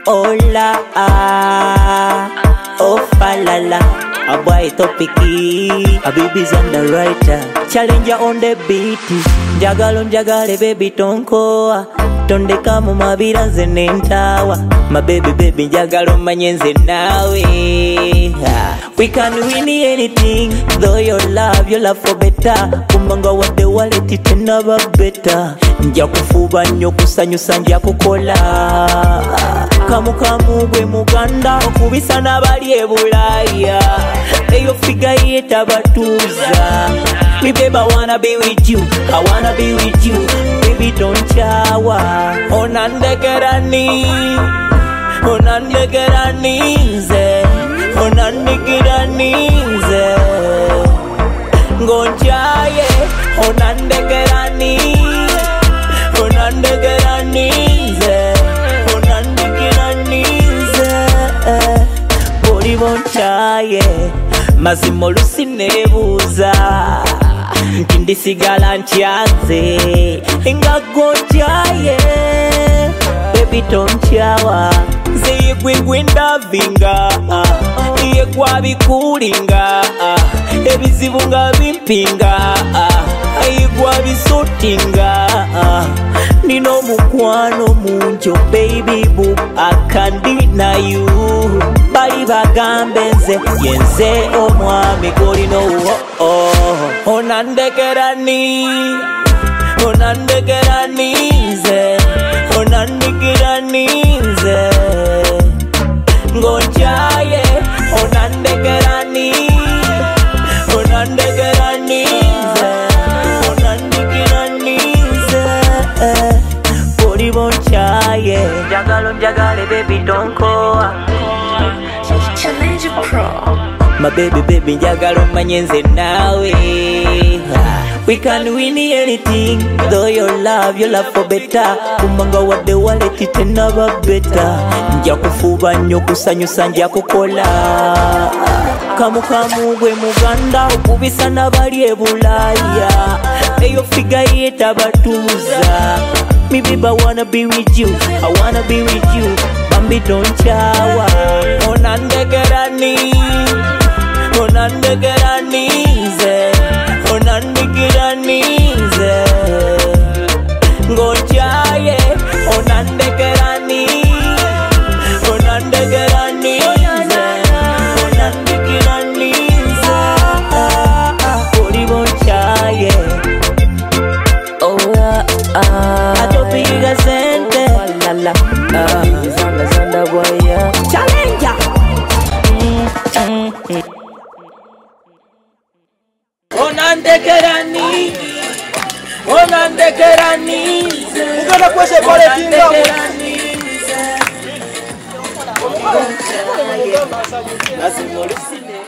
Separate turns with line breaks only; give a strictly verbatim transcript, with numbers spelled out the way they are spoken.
Hola, oh falala, a boy topiki, a baby's on the right, challenger on the beat. Jagalo jagale baby tonko, tonde kamu mabira zenentawa. My baby baby jagalo manyenze nawe. We can win anything, though your love, your love for better. Kumanga wa the wallet it never better. Nja kufuba nyo kusanyusa nja kukola. Kamu kamu gwe muganda okubisa nabali e Bulaya. Eyo figure yeta batuza. Me baby I wanna be with you, I wanna be with you. Baby don't chawa. Onandegerani, onandegerani ze. Onandegeranize Ngonjaye Onandegerani Onandegeranize Onandegeranize Bori bonchaye Mazimo lusinebuza Nkindisigala nchiaze Inga gonjaye Baby tonchawa Zeye gwegwenda vinga Iye kwa bikulinga Ebizibu nga bimpinga Iye kwa bisotinga Nino mukwano munjo baby boo I can't deny you Bali bagambe nze Yenze omwami golino oh oh Onandegerani Onandegerani nze Onandegerani nze Ngonjaye Onandegerani Onandegerani Onandegerani Bori bonchaye Jagalo jagale baby tonko
Challenge Pro.
My baby baby jagalo manyenze nawe. We can win anything, though your love, your love for better. Kumanga wa the wallet it never better. Nja kufuba nyo kusanyusa nja kukola. Kamu kamu gwe muganda okubisa nabali e Bulaya. Eyo figure yeta batuza. Me baby I wanna be with you, I wanna be with you. Bambi don't chawa. Onandegerani Onandegerani ze Onandegeranize Ngonjaye Onandegerani Onandegeranize Onandegeranize Bori bonchaye Oh ah ah Atopiga sente La la ah Zanda zanda boy Challenger Onandegerani Onandegerani
Ugana kwese pale tinga